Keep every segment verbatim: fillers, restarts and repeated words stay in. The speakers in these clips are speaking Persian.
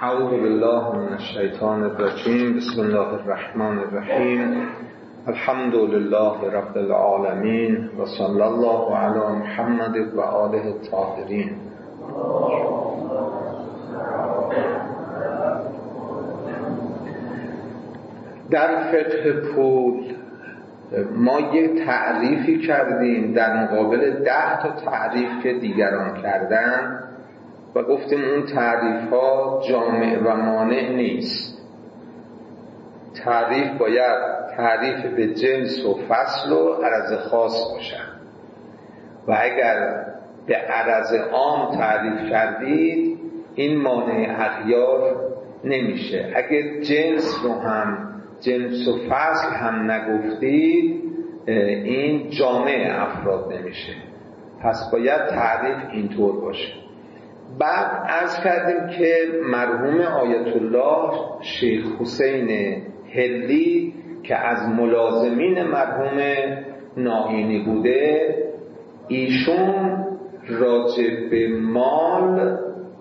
اعوذ بالله من الشیطان الرجیم. بسم الله الرحمن الرحیم. الحمد لله رب العالمین و صلی الله علی محمد و آله الطاهرین. در فقه پول ما یک تعریفی کردیم در مقابل ده تا تعریف که دیگران کردن و گفتیم اون تعریف ها جامع و مانع نیست. تعریف باید تعریف به جنس و فصل و عرض خاص باشن و اگر به عرض عام تعریف کردید این مانع اغیار نمیشه. اگر جنس رو هم جنس و فصل هم نگفتید این جامع افراد نمیشه. پس باید تعریف اینطور باشه. بعد عرض کردیم که مرحوم آیت الله شیخ حسین هلی که از ملازمین مرحوم ناینی بوده، ایشون راجع به مال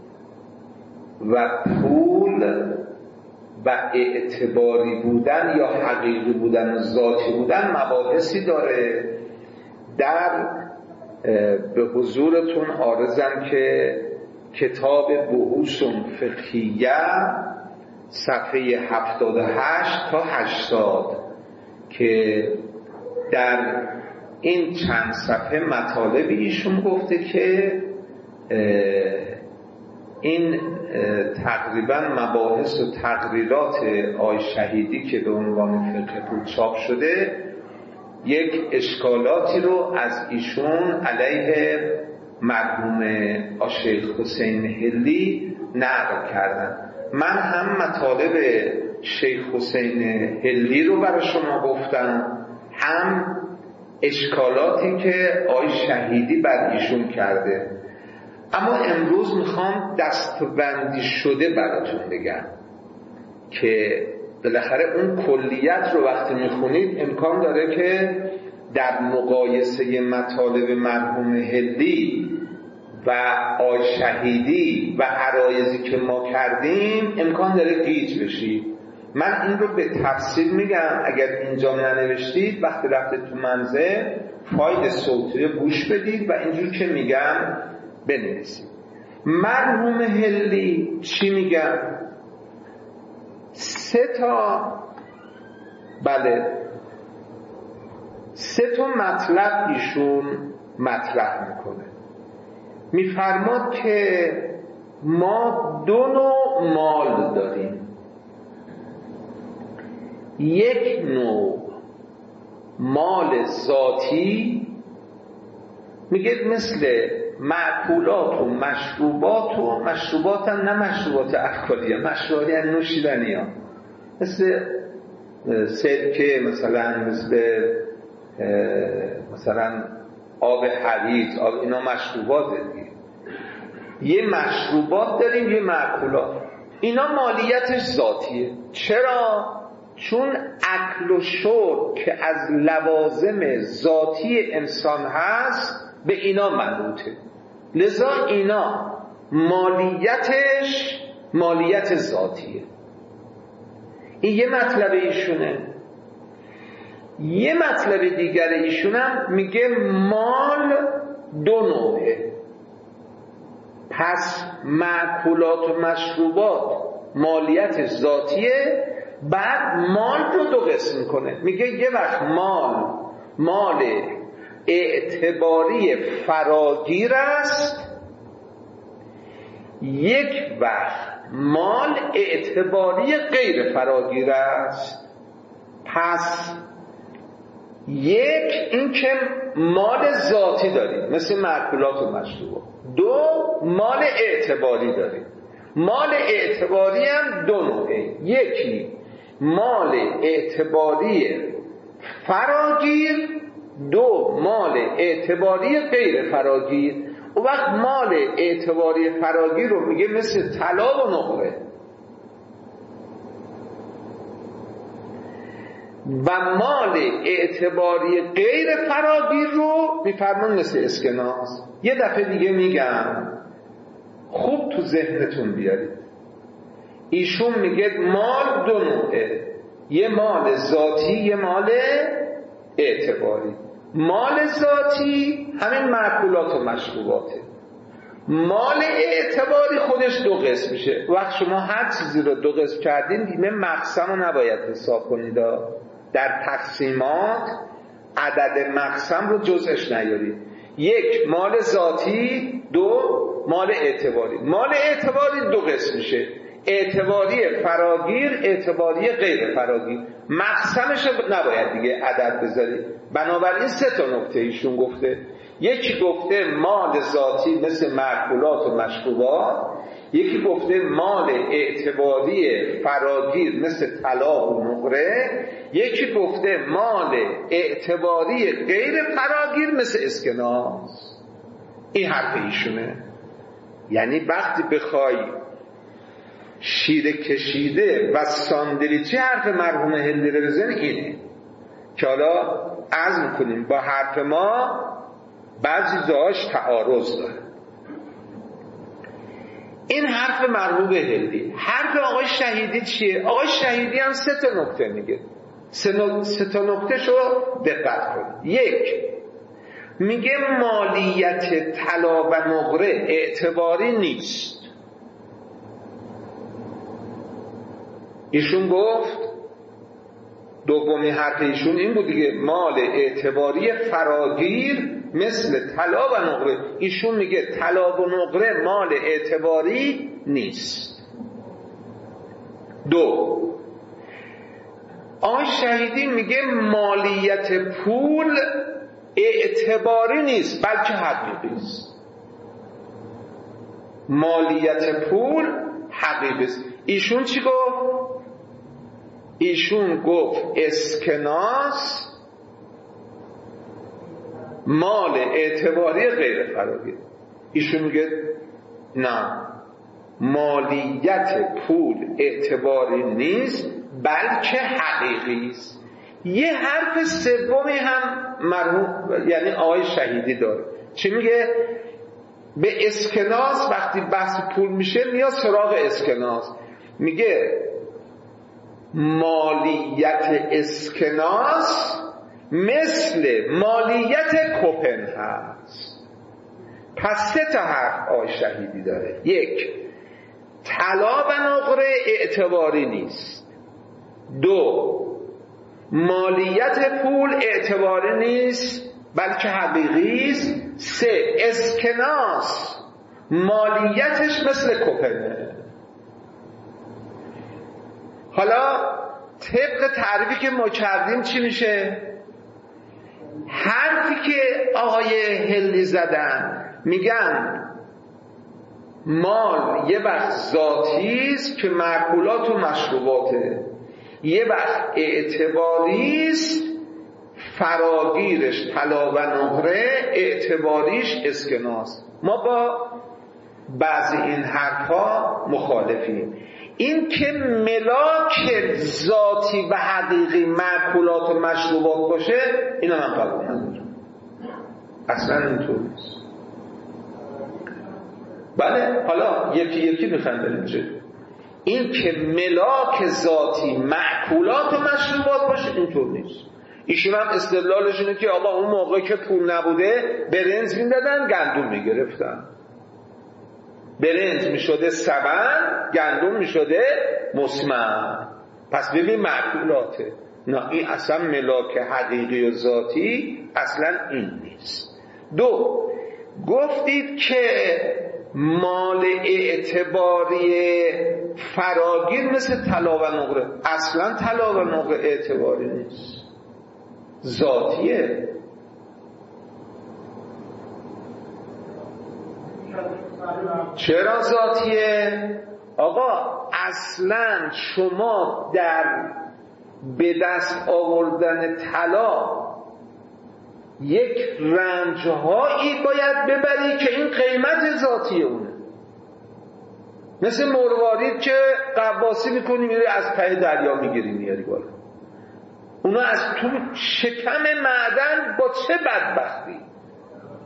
و پول و اعتباری بودن یا حقیقی بودن و ذاتی بودن مباحثی داره. در به حضورتون عارضم که کتاب بحوث فقهیه صفحه هفتاد و هشت تا هشتاد که در این چند صفحه مطالب ایشون گفته که این تقریبا مباحث و تقریرات آی شهیدی که به عنوان فقه پول چاپ شده یک اشکالاتی رو از ایشون علیه مرحوم شیخ حسین هلی نقل کردن. من هم مطالب شیخ حسین هلی رو برای شما گفتم، هم اشکالاتی که آی شهیدی بر ایشون کرده. اما امروز میخوام دستبندی شده براتون بگم که بالاخره اون کلیت رو وقتی میخونید امکان داره که در مقایسه مطالب مرحوم هلی و آی شهیدی و عرایضی که ما کردیم امکان داره گیج بشید. من این رو به تفصیل میگم، اگر اینجا ننوشتید وقتی رفتید تو منزل فایل صوتی گوش بدید و اینجور که میگم بنویسید. مرحوم هلی چی میگم؟ سه تا بله سه تا مطلب ایشون مطرح میکنه. میفرماد که ما دو نوع مال داریم. یک نوع مال ذاتی، میگه مثل معقولات و مشروبات و مشروبات هم نه مشروبات الکلیه، مشروبات یعنی نوشیدنی ها، مثل سرکه مثلا، مثل مثلا آب حریص، آب، اینا مشروبات دیگه. یه مشروبات داریم، یه معقولات. اینا مالیتش ذاتیه. چرا؟ چون اکل و شرب که از لوازم ذاتی انسان هست به اینا مربوطه، لذا اینا مالیتش مالیت ذاتیه. این یه مطلب ایشونه. یه مطلب دیگر ایشونم میگه مال دو نوعه. پس معقولات و مشروبات مالیت ذاتیه، بعد مال رو دو قسم کنه. میگه یه وقت مال مال اعتباری فراگیر است، یک وقت مال اعتباری غیر فراگیر است. پس یک این که مال ذاتی داریم مثل معقولات و مشروبات، دو مال اعتباری داریم. مال اعتباری هم دو نوعه، یکی مال اعتباری فراگیر، دو مال اعتباری غیر فراگیر. و وقت مال اعتباری فراگیر رو میگه مثل طلا و نقره، و مال اعتباری غیر فراگیر رو میفرمان مثل اسکناس. یه دفعه دیگه میگم خوب تو ذهنتون بیارید. ایشون میگه مال دو نوعه، یه مال ذاتی یه مال اعتباری. مال ذاتی همین معقولات و مشروباته. مال اعتباری خودش دو قسم میشه. وقت شما هر چیزی رو دو قسم کردین دیگه مقسم رو نباید حساب کنید. در تقسیمات عدد مقسم رو جزش نیارید. یک مال ذاتی، دو مال اعتباری. مال اعتباری دو قسم میشه، اعتباری فراگیر، اعتباری غیر فراگیر. مقسمش نباید دیگه عدد بذارید. بنابراین سه تا نکته ایشون گفته. یکی گفته مال ذاتی مثل معقولات و مشروبات، یکی گفته مال اعتباری فراگیر مثل طلا و نقره، یکی گفته مال اعتباری غیر فراگیر مثل اسکناس. این حرف ایشونه. یعنی وقتی بخوای شیره کشیده و ساندویچی حرف مرحوم هندی رو بزنی اینه که حالا عرض میکنیم با حرف ما بعضی جاهاش تعارض داره. این حرف مرحوم هندی. حرف آقای شهیدی چیه؟ آقای شهیدی هم سه تا نکته میگه. سه, سه تا نکته شو دقت کنید. یک، میگه مالیت طلا و نقره اعتباری نیست. ایشون گفت دومی حرف ایشون این بود دیگه، مال اعتباری فراگیر مثل طلا و نقره. ایشون میگه طلا و نقره مال اعتباری نیست. دو، آقای شهیدی میگه مالیت پول اعتباری نیست بلکه حقیقی است. مالیت پول حقیقی است. ایشون چی گفت؟ ایشون گفت اسکناس مال اعتباری غیر فراگیر. ایشون میگه نه، مالیت پول اعتباری نیست بلکه حقیقی است. یه حرف سومی هم مرحوم یعنی آقای شهیدی داره. چی میگه؟ به اسکناس وقتی بحث پول میشه میاد سراغ اسکناس، میگه مالیت اسکناس مثل مالیت کوپن هست. پس سه تا حرف آقای شهیدی داره. یک، طلا و نقره اعتباری نیست. دو، مالیت پول اعتباری نیست بلکه حقیقی است. سه، اسکناس مالیتش مثل کوپنه. حالا طبق تعریفی که ما کردیم چی میشه؟ حرفی که آقای هلی زدن میگن مال یه وقت ذاتی است که معقولات و مشروباته، یه وقت اعتباری است فراگیرش طلا و نقره، اعتباریش اسکناس. ما با بعضی این حرفها مخالفیم. این که ملاک ذاتی و حقیقی معقولات و مشروبات باشه اینا من قبول ندارم، اصلا اینطور نیست. بله حالا یکی یکی میخوایم بریم جلو. این که ملاک ذاتی معقولات و مشروبات باشه اینطور نیست. ایشون هم استدلالش اینه که آقا اون موقع که پول نبوده برنج میدادن گندم میگرفتن، برنج میشده سبن، گندم میشده مسمن. پس ببین معقولاته. نه این اصلا ملاک حقیقی و ذاتی اصلا این نیست. دو، گفتید که مال اعتباری فراگیر مثل طلا و نقره. اصلا طلا و نقره اعتباری نیست، ذاتیه. چرا ذاتیه؟ آقا اصلا شما در به دست آوردن طلا یک رنجهایی باید ببری که این قیمت ذاتی اونه. مثل مروارید که قواسی میکنی میری از ته دریا میگیری میاری بالا. اونا از تو شکم معدن با چه بدبختی.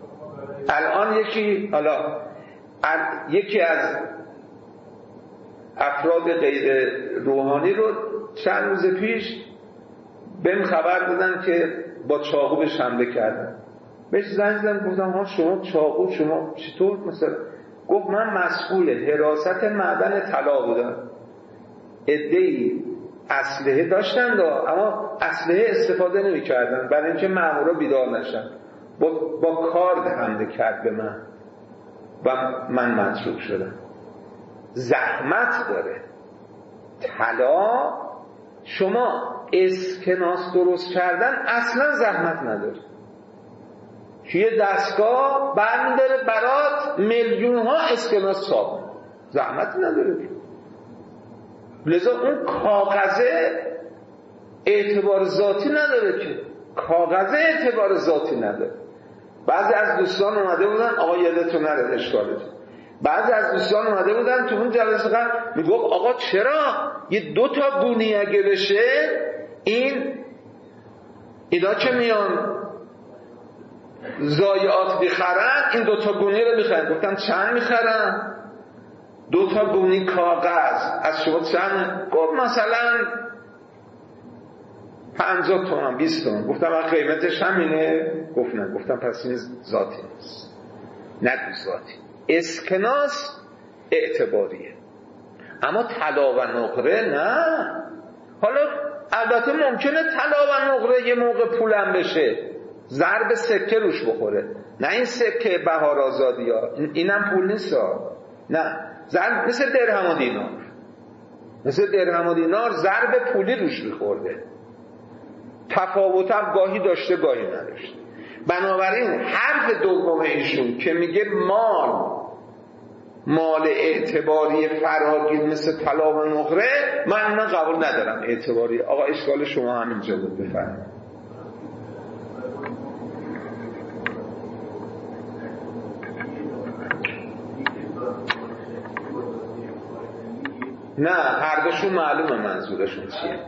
الان یکی حالا یکی از افراد غیر روحانی رو چند روز پیش بهم خبر دادن که با چاقو بهش حمله کردن. بهش زنگ زدم گفتم ها شما چاقو شما چطور مثلا؟ گفت من مسئول حراست معدن طلا بودم. عده‌ای اسلحه داشتن دا اما اسلحه استفاده نمی‌کردن برای اینکه مامورا بیدار نشن. با, با کارد حمله کرد به من و من متروک شدم. زحمت داره. طلا شما اسکناس درست کردن اصلا زحمت نداره. توی دستگاه برمی‌داره برات میلیون ها اسکناس صاف، زحمت نداره. لذا اون کاغذه اعتبار ذاتی نداره که کاغذه اعتبار ذاتی نداره. بعضی از دوستان اومده بودن آقا یادتون نره اشکالتون. بعضی از دوستان اومده بودن تو اون جلسه قبل میگفت آقا چرا یه دو تا گونی اگه بشه این اینا که میان ضایعات میخرن این دو تا گونی رو میخرن. گفتم چند میخرن؟ دو تا گونی کاغذ از شما چند؟ گفت مثلا پنجاه تومن بیست تومن. گفتم من قیمتش همینه؟ گفت نه. گفتم پس این ذاتی نیست. نه ذاتی. اسکناس اعتباریه اما طلا و نقره نه. حالا البته ممکنه طلا و نقره یه موقع پولم بشه ضرب سکه روش بخوره، نه این سکه بهار آزادی ها اینم پول نیست ها. نه ضرب مثل درهم و دینار، مثل درهم و دینار ضرب پولی روش میخورده. تفاوتم گاهی داشته گاهی نداشته. بنابراین حرف دوم ایشون که میگه مال مال اعتباری فراگیر مثل طلا و نقره من اونو قبول ندارم. اعتباری آقا اشکال شما همینجا بود. بفرمایید. نه هر دوشون معلومه منظورشون چیه.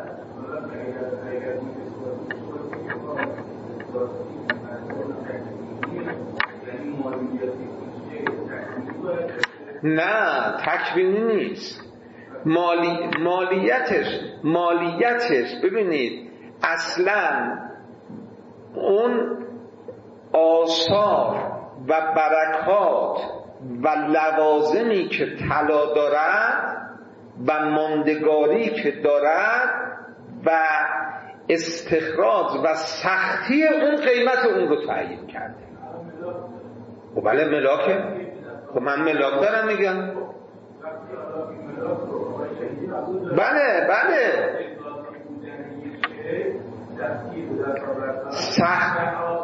نه تکوینی نیست. مالی... مالیتش مالیتش ببینید اصلا اون آثار و برکات و لوازمی که طلا دارد و ماندگاری که دارد و استخراج و سختی اون قیمت اون رو تعیین کرده. خب بله ملاکه. خب من ملاک دارم میگم. بله بله سخت.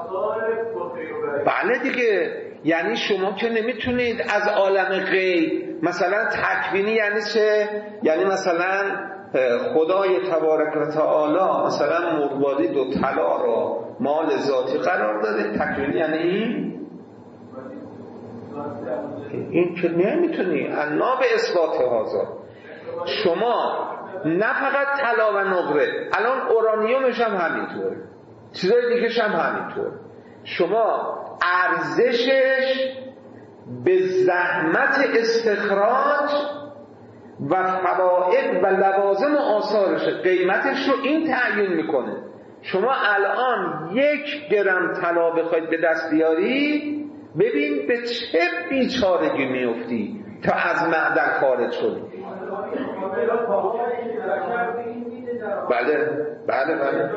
بله دیگه یعنی شما که نمیتونید از عالم غیب مثلا تکوینی یعنی چه؟ یعنی مثلا خدای تبارک و تعالی مثلا مروارید و طلا را مال ذاتی قرار داده. تکوینی یعنی این این که نمیتونی انا به اثبات هازا. شما نه فقط طلا و نقره، الان اورانیومش هم همینطور، چیزای دیگه‌ش هم همینطور. شما ارزشش به زحمت استخراج و فوائد و لوازم و آثارش قیمتش رو این تعیین میکنه. شما الان یک گرم طلا بخواید به دست بیاری ببین به چه بیچارگی میفتی تا از معدن خارج شدی. بله بله بله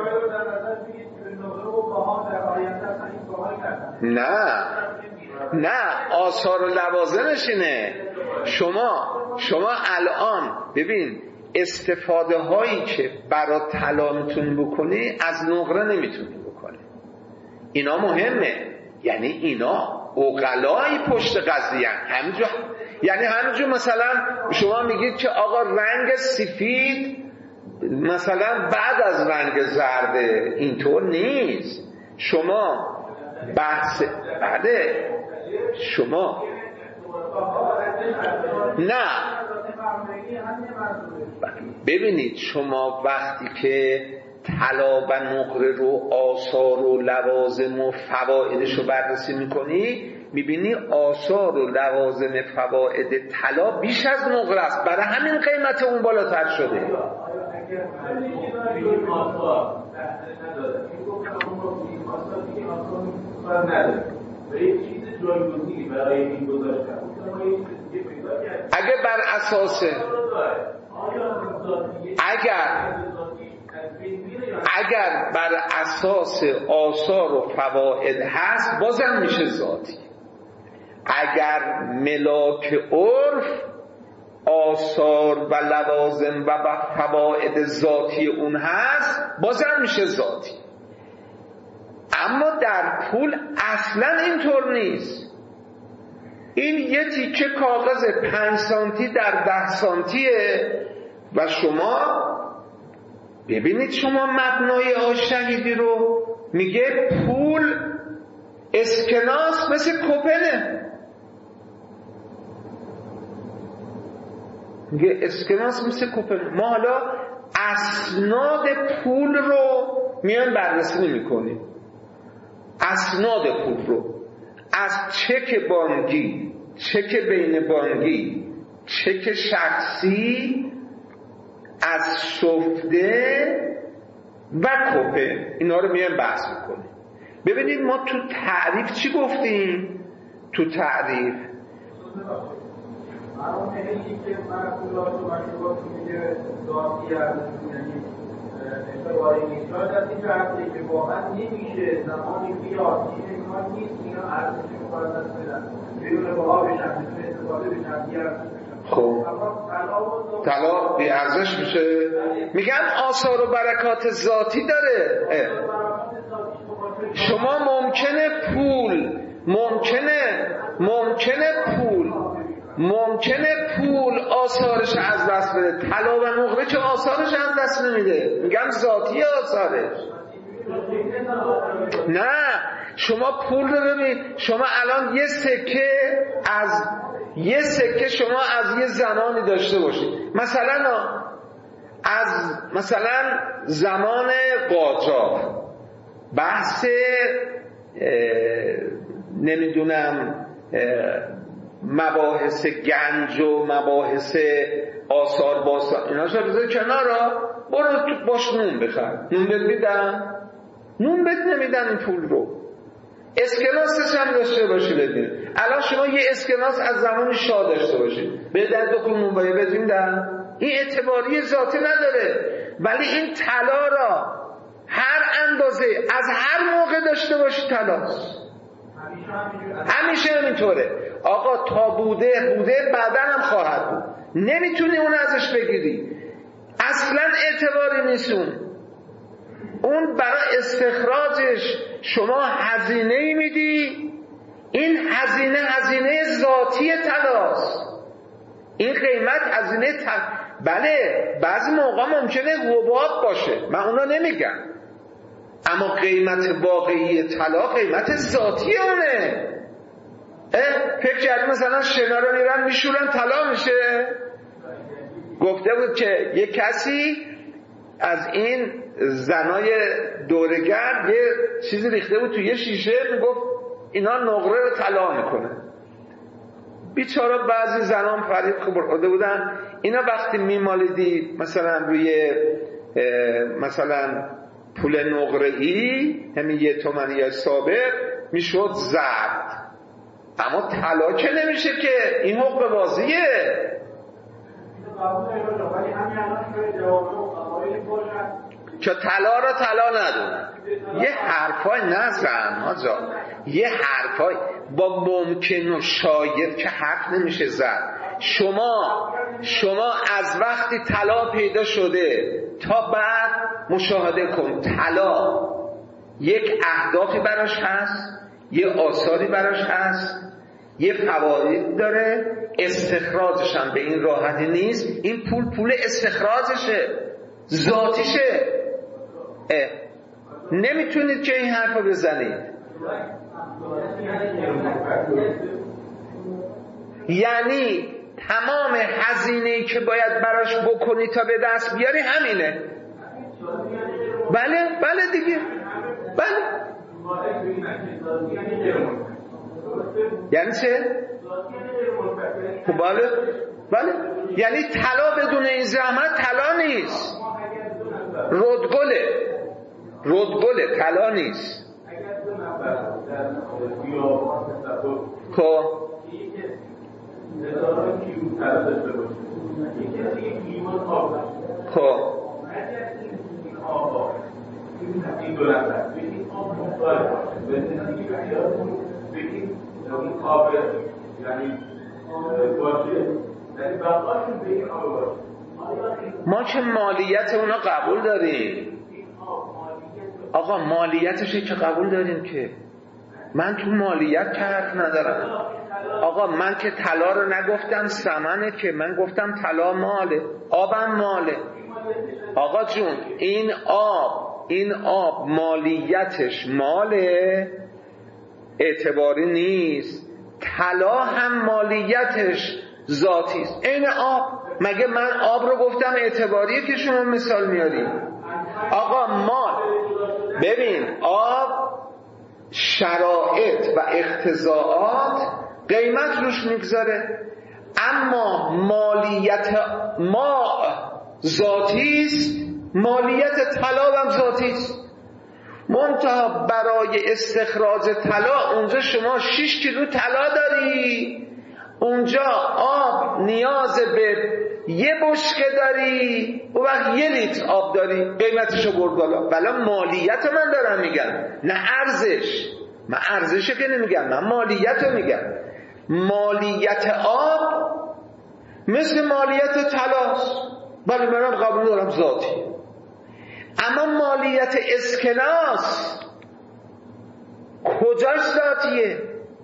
نه نه آثار و لوازمش اینه. شما شما الان ببین استفاده هایی که برای طلا میتونی بکنی از نقره نمیتونی بکنی. اینا مهمه. یعنی اینا عقلای پشت قضیه همینجا. یعنی همینجور مثلا شما میگید که آقا رنگ سفید مثلا بعد از رنگ زرده، اینطور نیست. شما بحث بله شما نه ببینید شما وقتی که طلا و نقره رو آثار و لوازم و فوایدش رو بررسی میکنی میبینی آثار و لوازم فواید طلا بیش از نقره است، برای همین قیمت اون بالاتر شده. اگه بر اساس اگر اگر بر اساس آثار و فواید هست بازم میشه ذاتی. اگر ملاک عرف آثار و لوازم و فواید ذاتی اون هست بازم میشه ذاتی. اما در پول اصلا اینطور نیست. این یه تیکه کاغذ پنج سانتی در ده سانتیه و شما ببینید، شما مبنای آی شهیدی رو میگه پول اسکناس مثل کوپنه، میگه اسکناس مثل کوپنه. ما حالا اسناد پول رو میان بررسی نمی‌کنیم. اسناد پول رو از چک بانکی، چک بین بانکی، چک شخصی، از سفته و کوپن، اینا رو میان بحث میکنیم. ببینید ما تو تعریف چی گفتیم؟ تو تعریف اعتباری نیست. شاید از این جهته که واقعا نمیشه زمانی بیاد این کار نیست اینا ارزش مقدس بدن بیرون باها بشن، میتونه استفاده بشن، بی ارزش بشن. خب طلا بی ارزش میشه. میگم آثار و برکات ذاتی داره. شما ممکنه پول ممکنه ممکنه پول ممکنه پول آثارش از دست بده، طلا و نقره که آثارش از دست نمیده. میگم ذاتی آثارش. نه، شما پول رو ببین، شما الان یه سکه از یه سکه شما از یه زمانی داشته باشید، مثلا از مثلا زمان قاجار، بحث نمیدونم مباحث گنج و مباحث آثار باستان اینا شو بذار کنارا، برو تو باش نون بخر. نون بد میدن؟ نون بد نمیدن این پول رو. اسکناسش هم داشته باشی بدین. الان شما یه اسکناس از زمان شاه داشته باشید، به در دو نون باید بدین دن، این اعتباری ذاتی نداره. ولی این طلا را هر اندازه از هر موقع داشته باشی طلاست. همیشه همینطوره. آقا تا بوده بوده، بعدن هم خواهد بود. نمیتونی اون ازش بگیری، اصلا اعتباری نیستون. اون برای استخراجش شما هزینه میدی، این هزینه هزینه ذاتی طلاست. این قیمت هزینه ت... بله بعضی موقع ممکنه حباب باشه، من اونا نمیگم، اما قیمت واقعی طلا قیمت ذاتی اونه. فکر کردی مثلا شنا رو میرن میشورن طلا میشه؟ گفته بود که یه کسی از این زنای دورگرد یه چیزی ریخته بود توی یه شیشه، میگفت اینا نقره رو طلا میکنه. بیچاره بعضی زنان فریب خورده بودن، اینا وقتی میمالیدی مثلا روی مثلا پول نقره‌ای، همین یه تومنی یا سابق، میشد زرد. اما طلا که نمیشه که، این حقوق بازیه. که طلا را طلا ندونن. یه حرفای نزن آجا، یه حرفای با ممکن و شاید که حرف نمیشه زد. شما شما از وقتی طلا پیدا شده تا بعد مشاهده کن، طلا یک اهدافی براش هست، یه آثاری براش هست، یه فواید داره، استخراجش هم به این راحتی نیست. این پول پول استخراجشه، ذاتیشه. نمیتونید که این حرف رو بزنید. یعنی تمام هزینه‌ای که باید براش بکنی تا به دست بیاری همینه. بله بله دیگه، بله یعنی چه؟ خب بله بله، یعنی طلا بدون این زحمت طلا نیست، رودگله رودگله طلا نیست. خب خب این دو نفر بگید آب مختاره به نتیجه که احیاتون بگید اون آب یعنی باشه یعنی بقاشون بگید آب باشه. ما که مالیت اونا قبول داریم آقا، مالیتشه که قبول داریم که من تو مالیت که حرف ندارم آقا. من که طلا رو نگفتم ثمنه، که من گفتم طلا ماله، آبم ماله. آقا جون این آب این آب مالیتش ماله، اعتباری نیست. طلا هم مالیتش ذاتی است. این آب، مگه من آب رو گفتم اعتباریه که شما مثال میارید؟ آقا مال، ببین آب شرایط و اقتضاعات قیمت روش میگذاره، اما مالیت ما ذاتی است، مالیت طلا هم ذاتی است. منتها برای استخراج طلا اونجا شما شش کیلو طلا داری، اونجا آب نیاز به یه بشکه داری، اون وقت یه لیتر آب داری، قیمتشو برد بالا. بلا مالیت من دارم میگم، نه ارزش. من ارزشو که نمیگم، من مالیت رو میگم. مالیت آب مثل مالیت طلاست، ولی منم قبول دارم ذاتی. اما مالیت اسکناس کجاش ذاتیه؟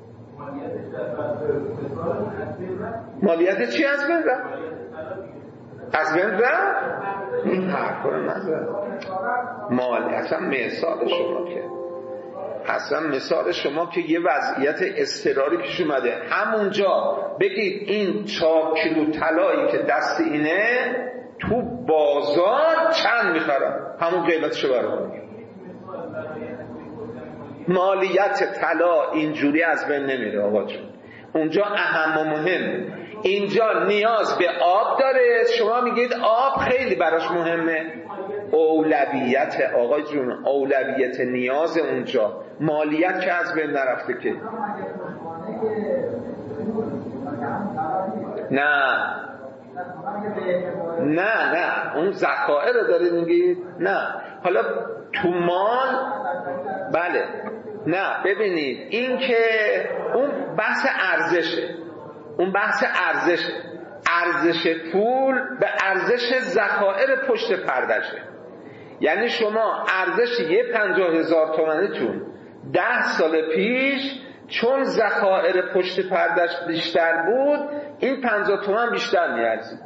مالیت چی از بین رفت؟ از بین رفت؟ این حرف رو نزد. مالیت اصلا مثال شما که اصلا مثال شما که یه وضعیت اضطراری پیش اومده، همونجا بگید این چهار کیلو طلایی که دست اینه تو بازار چند میخرم، همون قیمتشو برام. مالیت طلا اینجوری از بین نمیره آقا جون. اونجا اهم و مهم، اینجا نیاز به آب داره، شما میگید آب خیلی براش مهمه. اولویت آقا جون، اولویت نیاز اونجا، مالیت که از بین نرفته که. نه نه نه اون ذخایر رو دارید میگید؟ نه. حالا تو مال بله، نه ببینید این که اون بحث ارزشه، اون بحث ارزش، ارزش پول به ارزش ذخایر پشت پردشه. یعنی شما ارزش یه پنجاه هزار تومنتون ده سال پیش چون ذخایر پشت پردش بیشتر بود این پنجاه تومن بیشتر میارزید.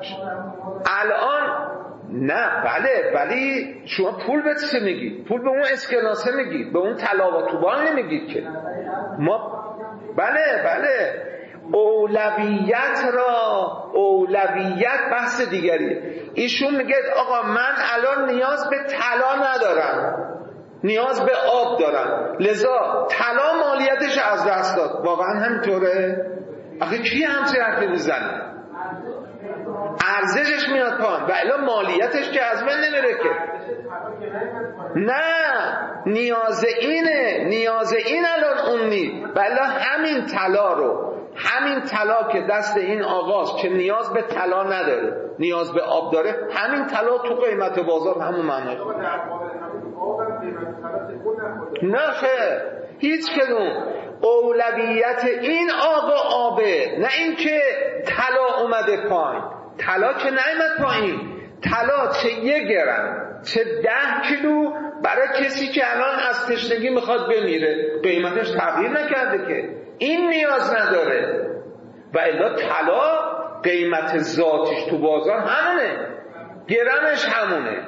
الان نه بله، ولی شما پول به چه میگید؟ پول به اون اسکناسه میگید، به اون طلا و توبان نمیگید که ما. بله بله، اولویت را، اولویت بحث دیگریه. ایشون میگه آقا من الان نیاز به طلا ندارم، نیاز به آب دارم، لذا طلا مالیتش از دست داد. واقعا همینطوره؟ آخه کی همچه حرفی میزنه؟ ارزشش میاد پایین و الا مالیتش که از بین نمیره که. نه، نیاز اینه، نیاز این الان اون نی. و الا همین طلا رو، همین طلا که دست این آقاست که نیاز به طلا نداره، نیاز به آب داره، همین طلا تو قیمت بازار همون معنی. نه خیر، هیچ کدوم. اولویت این آقا آبه، نه این که طلا اومده پایین. طلا که نیامد پایین، طلا چه یک گرم چه ده کیلو برای کسی که الان از تشنگی میخواد بمیره قیمتش تغییر نکرده که، این نیاز نداره. و الا طلا قیمت ذاتیش تو بازار همونه، گرمش همونه.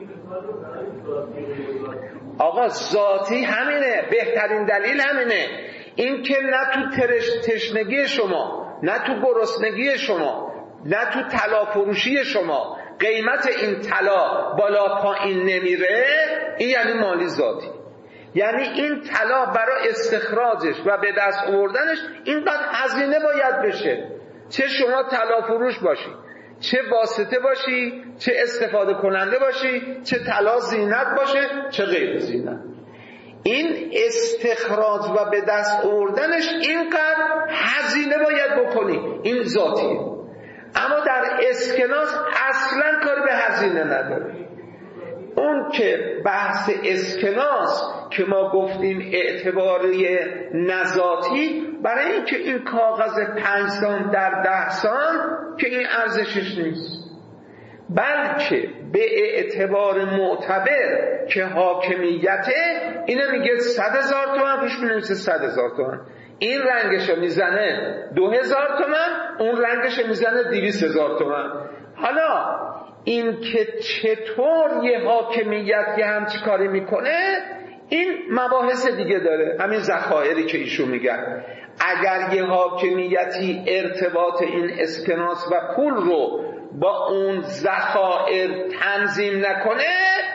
آقا ذاتی همینه، بهترین دلیل همینه. این که نه تو تشنگی شما، نه تو گرسنگی شما، نه تو طلا فروشی شما قیمت این طلا بالا پایین نمیره، این یعنی مالی ذاتی. یعنی این طلا برای استخراجش و به دست آوردنش اینقدر هزینه باید بشه. چه شما طلا فروش باشی، چه واسطه باشی، چه استفاده کننده باشی، چه طلا زینت باشه، چه غیر زینت، این استخراج و به دست آوردنش اینقدر هزینه باید بکنی. این ذاتیه. اما در اسکناس اصلا کار به هزینه نداره. اون که بحث اسکناس که ما گفتیم اعتباری نذاتی، برای اینکه این کاغذ پنج سان در ده سان که این ارزشش نیست، بلکه به اعتبار معتبر که حاکمیته، اینو میگه صد هزار تومن روش مینویسه صد هزار تومن، این رنگشو میزنه دو هزار تومن، اون رنگشو میزنه دویست هزار تومن. حالا این که چطور یه حاکمیت یه همچی کاری میکنه، این مباحث دیگه داره. همین ذخایری که ایشون میگن، اگر یه حاکمیتی ارتباط این اسکناس و پول رو با اون ذخایر تنظیم نکنه،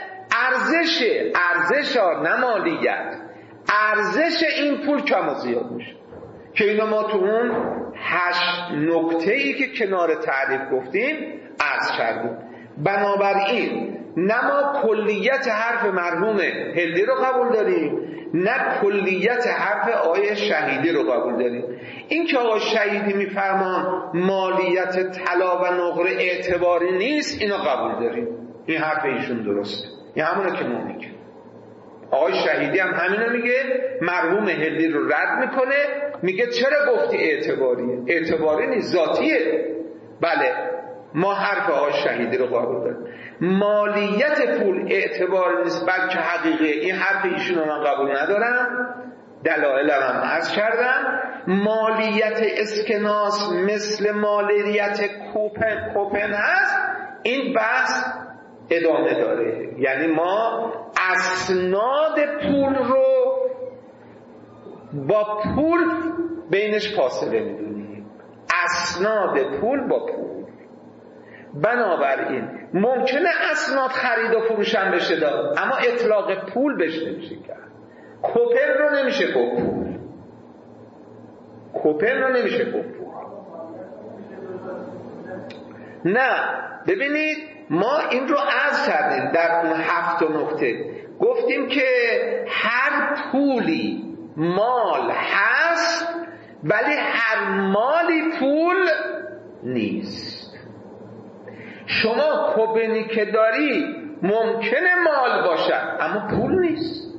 ارزش ارزش ها نه مالیت، ارزش این پول کم و زیاد میشه. که اینو ما تو اون هشت نکته ای که کنار تعریف گفتیم عرض کردیم. بنابراین نه ما کلیت حرف مرحوم هلدی رو قبول داریم، نه کلیت حرف آقای شهیدی رو قبول داریم. این که آقای شهیدی میفرمان مالیت طلا و نقره اعتباری نیست، اینو قبول داریم. این حرف ایشون درسته، این همونه که ما میگیم. آقای شهیدی هم همینو میگه، مرحوم هلدی رو رد میکنه، میگه چرا گفتی اعتباریه؟ اعتباری نیست، ذاتیه. بله، ما حرف آقای شهیدی رو قبول داریم. مالیت پول اعتبار نیست بلکه حقیقه. این حرف ایشون رو من قبول ندارم، دلایل هم عرض کردم. مالیت اسکناس مثل مالیت کوپن کوپن هست، این بحث ادامه داره. یعنی ما اسناد پول رو با پول بینش فاصله میدونیم، اسناد پول با پول. بنابراین ممکنه اسناد خرید و فروش هم بشه داد، اما اطلاق پول بهش نمیشه کرد. کوپن رو نمیشه گفت پول، کوپن رو نمیشه گفت پول. نه، ببینید ما این رو عرض کردیم در اون هفت نکته، گفتیم که هر پولی مال هست ولی هر مالی پول نیست. شما کوپنی که داری ممکنه مال باشد اما پول نیست.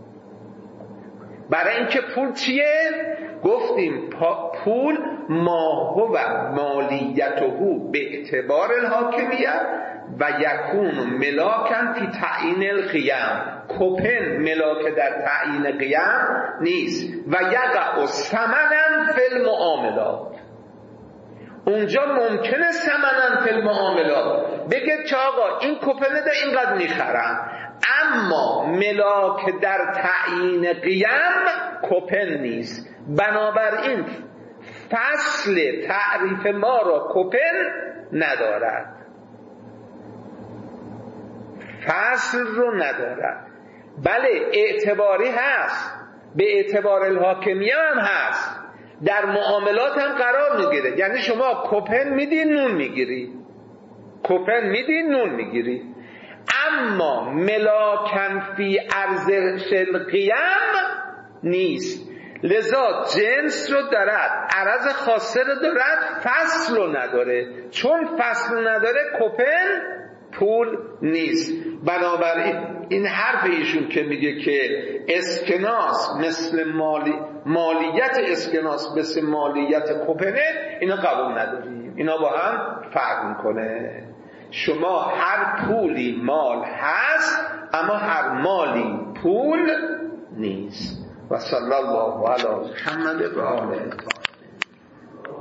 برای اینکه پول چیه؟ گفتیم پول ما هو مالیته به اعتبار الحاکمیت و یکون ملاکن فی تعیین القیام. کوپن ملاک در تعیین قیام نیست. و یقع ثمنا فی المعاملات، اونجا ممکنه ثمنا فی المعاملات بگه که آقا این کوپن ده اینقدر میخرم، اما ملاک در تعیین قیام کوپن نیست. بنابراین فصل تعریف ما را کوپن ندارد، فصل رو ندارد. بله اعتباری هست، به اعتبار الحاکمیه هم هست، در معاملات هم قرار میگیره. یعنی شما کوپن میدی نون میگیری، کوپن میدی نون میگیری، اما ملاکن فی ارزش القیام نیست. لذا جنس رو دارد، عرض خاصه رو دارد، فصل رو نداره. چون فصل رو نداره کوپن پول نیست. بنابراین این حرف ایشون که میگه که اسکناس مثل مالی مالیت اسکناس مثل مالیت کوپنه، اینا قبول نداریم، اینا با هم فرق میکنه. شما هر پولی مال هست اما هر مالی پول نیست. و صلی الله علی محمد و آله.